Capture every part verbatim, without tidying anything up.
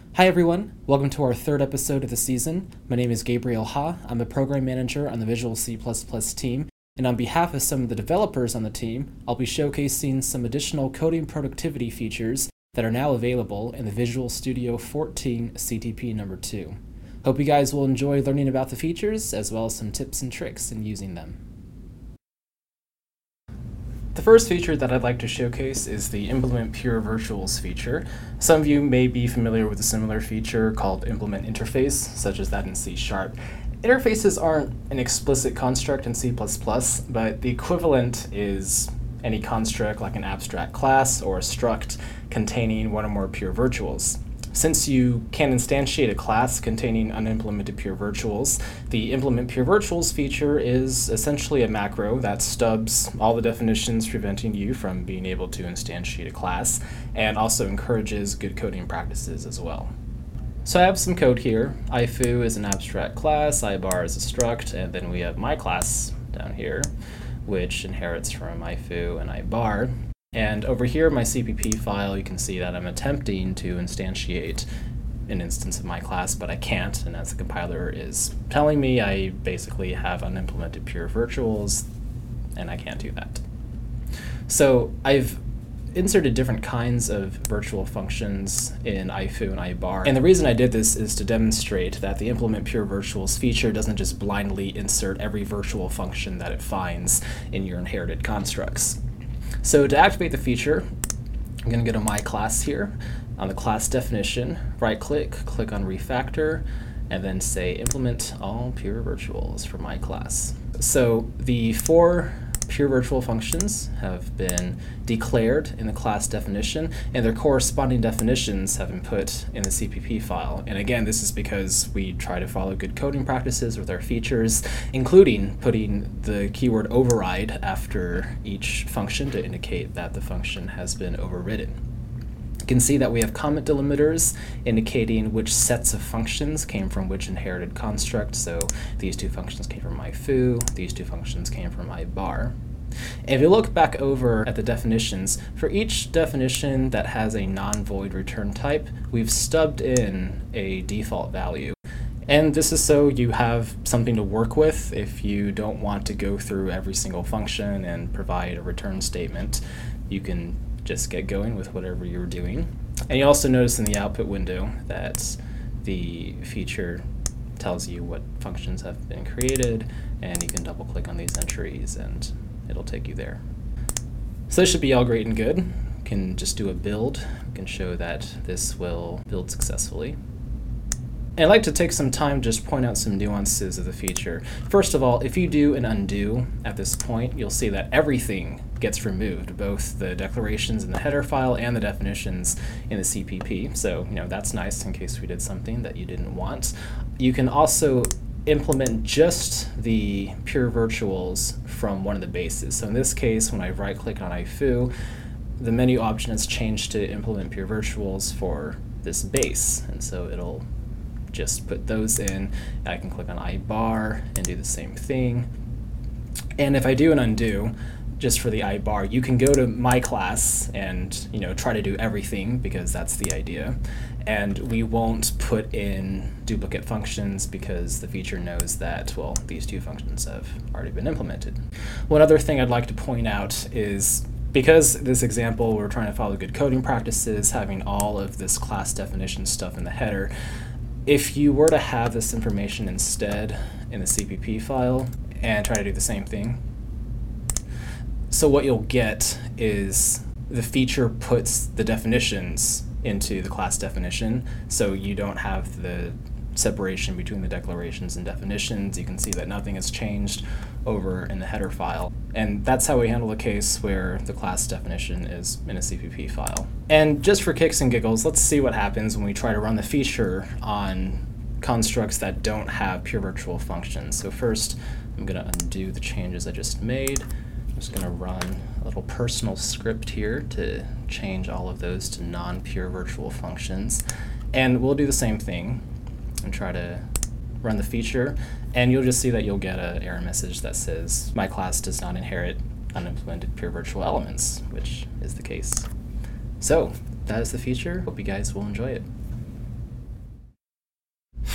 Hi everyone, welcome to our third episode of the season. My name is Gabriel Ha. I'm a program manager on the Visual C plus plus team, and on behalf of some of the developers on the team, I'll be showcasing some additional coding productivity features that are now available in the Visual Studio fourteen C T P number two. Hope you guys will enjoy learning about the features, as well as some tips and tricks in using them. The first feature that I'd like to showcase is the Implement Pure Virtuals feature. Some of you may be familiar with a similar feature called Implement Interface, such as that in C Sharp. Interfaces aren't an explicit construct in C plus plus, but the equivalent is any construct like an abstract class or a struct containing one or more pure virtuals. Since you can instantiate a class containing unimplemented pure virtuals, the Implement Pure Virtuals feature is essentially a macro that stubs all the definitions preventing you from being able to instantiate a class, and also encourages good coding practices as well. So I have some code here. I F U is an abstract class, iBar is a struct, and then we have my class down here, which inherits from I F U and iBar. And over here in my C P P file, you can see that I'm attempting to instantiate an instance of my class, but I can't, and as the compiler is telling me, I basically have unimplemented pure virtuals, and I can't do that. So I've inserted different kinds of virtual functions in I F U and iBar, and the reason I did this is to demonstrate that the Implement Pure Virtuals feature doesn't just blindly insert every virtual function that it finds in your inherited constructs. So to activate the feature, I'm going to go to my class here. On the class definition, right-click, click on Refactor, and then say Implement All Pure Virtuals for my class. So the four pure virtual functions have been declared in the class definition, and their corresponding definitions have been put in the C P P file. And again, this is because we try to follow good coding practices with our features, including putting the keyword override after each function to indicate that the function has been overridden. You can see that we have comment delimiters indicating which sets of functions came from which inherited construct. So these two functions came from I F U, these two functions came from iBar. And if you look back over at the definitions, for each definition that has a non-void return type, we've stubbed in a default value. And this is so you have something to work with if you don't want to go through every single function and provide a return statement. You can just get going with whatever you're doing. And you also notice in the output window that the feature tells you what functions have been created, and you can double click on these entries and it'll take you there. So this should be all great and good. You can just do a build. You can show that this will build successfully. And I'd like to take some time to just point out some nuances of the feature. First of all, if you do an undo at this point, you'll see that everything gets removed, both the declarations in the header file and the definitions in the C P P. So, you know, that's nice in case we did something that you didn't want. You can also implement just the pure virtuals from one of the bases. So in this case, when I right-click on I F U, the menu option has changed to implement pure virtuals for this base, and so it'll just put those in. I can click on iBar and do the same thing. And if I do an undo, just for the iBar, you can go to my class and, you know, try to do everything, because that's the idea. And we won't put in duplicate functions because the feature knows that, well, these two functions have already been implemented. One other thing I'd like to point out is, because this example we're trying to follow good coding practices, having all of this class definition stuff in the header, if you were to have this information instead in the C P P file and try to do the same thing, so what you'll get is the feature puts the definitions into the class definition, so you don't have the separation between the declarations and definitions. You can see that nothing has changed over in the header file. And that's how we handle the case where the class definition is in a C P P file. And just for kicks and giggles, let's see what happens when we try to run the feature on constructs that don't have pure virtual functions. So first, I'm going to undo the changes I just made. I'm just going to run a little personal script here to change all of those to non-pure virtual functions. And we'll do the same thing and try to run the feature, and you'll just see that you'll get an error message that says my class does not inherit unimplemented pure virtual elements, which is the case. So that is the feature. Hope you guys will enjoy it.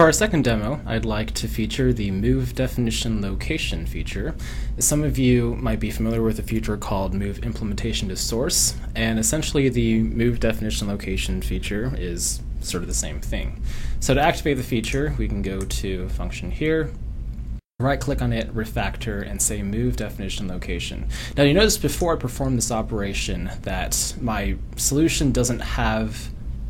For our second demo, I'd like to feature the Move Definition Location feature. Some of you might be familiar with a feature called Move Implementation to Source, and essentially the Move Definition Location feature is sort of the same thing. So to activate the feature, we can go to a function here, right-click on it, refactor, and say Move Definition Location. Now you notice before I perform this operation that my solution doesn't have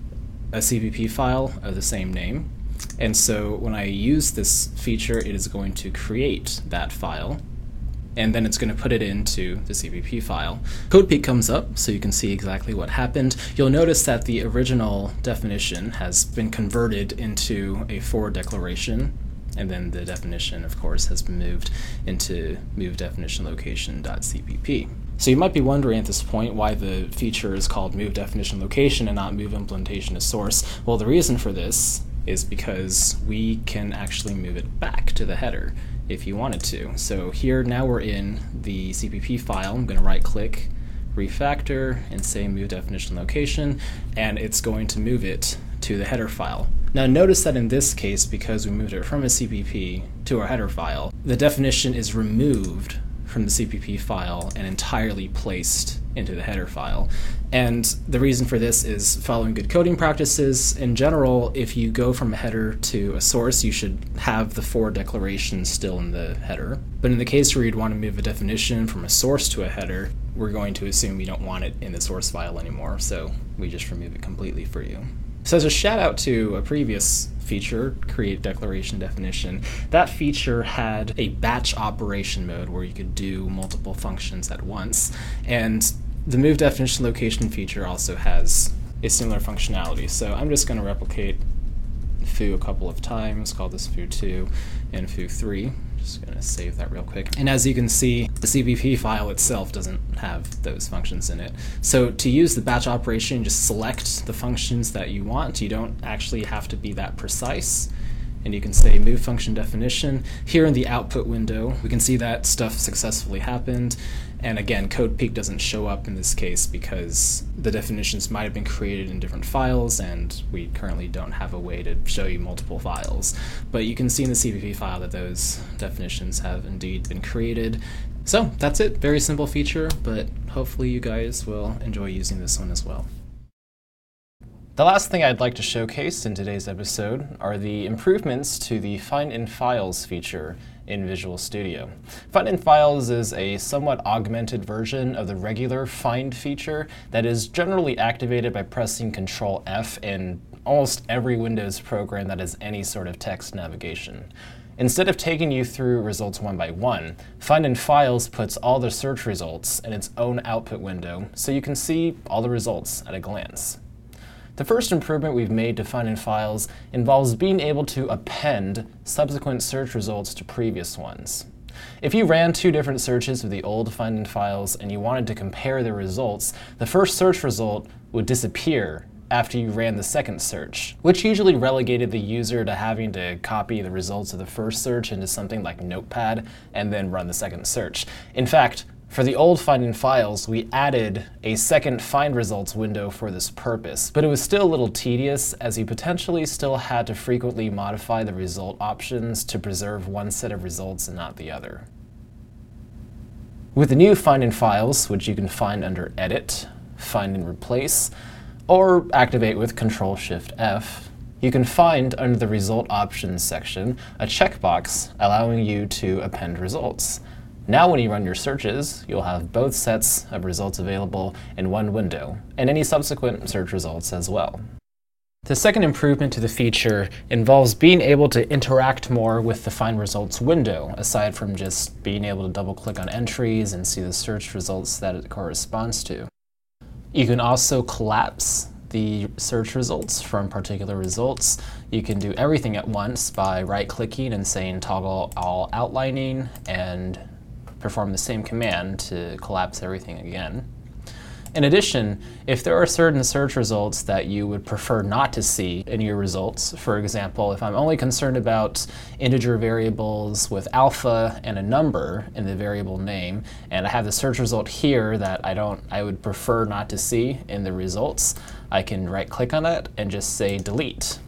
a C P P file of the same name. And so when I use this feature, it is going to create that file, and then it's going to put it into the C P P file. CodePeek comes up, so you can see exactly what happened. You'll notice that the original definition has been converted into a for declaration, and then the definition, of course, has been moved into move definition location.cpp. So you might be wondering at this point why the feature is called Move Definition Location and not Move Implementation to Source. Well, the reason for this is because we can actually move it back to the header if you wanted to. So here now we're in the C P P file. I'm going to right click, refactor, and say Move Definition Location, and it's going to move it to the header file. Now notice that in this case, because we moved it from a C P P to our header file, the definition is removed from the C P P file and entirely placed into the header file. And the reason for this is following good coding practices. In general, if you go from a header to a source, you should have the for declaration still in the header. But in the case where you'd want to move a definition from a source to a header, we're going to assume we don't want it in the source file anymore, so we just remove it completely for you. So as a shout out to a previous feature, Create Declaration Definition, that feature had a batch operation mode where you could do multiple functions at once. And the Move Definition Location feature also has a similar functionality. So I'm just going to replicate foo a couple of times, call this foo two and foo three. Just going to save that real quick. And as you can see, the C P P file itself doesn't have those functions in it. So to use the batch operation, just select the functions that you want. You don't actually have to be that precise. And you can say Move Function Definition. Here in the output window, we can see that stuff successfully happened. And again, CodePeek doesn't show up in this case because the definitions might have been created in different files, and we currently don't have a way to show you multiple files. But you can see in the C P P file that those definitions have indeed been created. So that's it. Very simple feature, but hopefully you guys will enjoy using this one as well. The last thing I'd like to showcase in today's episode are the improvements to the Find in Files feature in Visual Studio. Find in Files is a somewhat augmented version of the regular Find feature that is generally activated by pressing control F in almost every Windows program that has any sort of text navigation. Instead of taking you through results one by one, Find in Files puts all the search results in its own output window so you can see all the results at a glance. The first improvement we've made to Find in Files involves being able to append subsequent search results to previous ones. If you ran two different searches with the old Find in Files and you wanted to compare the results, the first search result would disappear after you ran the second search, which usually relegated the user to having to copy the results of the first search into something like Notepad and then run the second search. In fact, for the old Find in Files, we added a second Find Results window for this purpose, but it was still a little tedious as you potentially still had to frequently modify the result options to preserve one set of results and not the other. With the new Find in Files, which you can find under Edit, Find and Replace, or activate with control shift F, you can find under the Result Options section a checkbox allowing you to append results. Now when you run your searches, you'll have both sets of results available in one window, and any subsequent search results as well. The second improvement to the feature involves being able to interact more with the Find Results window, aside from just being able to double-click on entries and see the search results that it corresponds to. You can also collapse the search results from particular results. You can do everything at once by right-clicking and saying Toggle All Outlining and perform the same command to collapse everything again. In addition, if there are certain search results that you would prefer not to see in your results, for example, if I'm only concerned about integer variables with alpha and a number in the variable name, and I have the search result here that I don't, I would prefer not to see in the results, I can right-click on it and just say delete.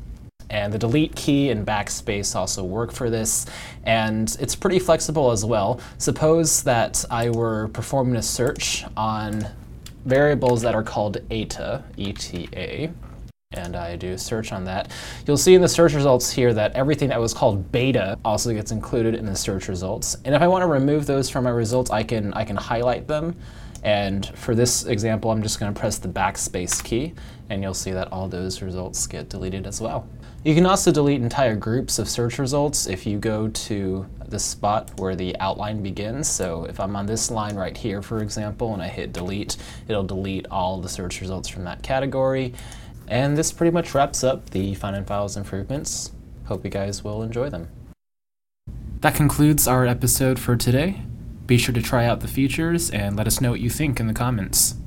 And the delete key and backspace also work for this, and it's pretty flexible as well. Suppose that I were performing a search on variables that are called E T A, E T A, and I do a search on that. You'll see in the search results here that everything that was called beta also gets included in the search results. And if I want to remove those from my results, I can, I can highlight them. And for this example, I'm just going to press the backspace key, and you'll see that all those results get deleted as well. You can also delete entire groups of search results if you go to the spot where the outline begins. So if I'm on this line right here, for example, and I hit delete, it'll delete all the search results from that category. And this pretty much wraps up the Find in Files improvements. Hope you guys will enjoy them. That concludes our episode for today. Be sure to try out the features and let us know what you think in the comments.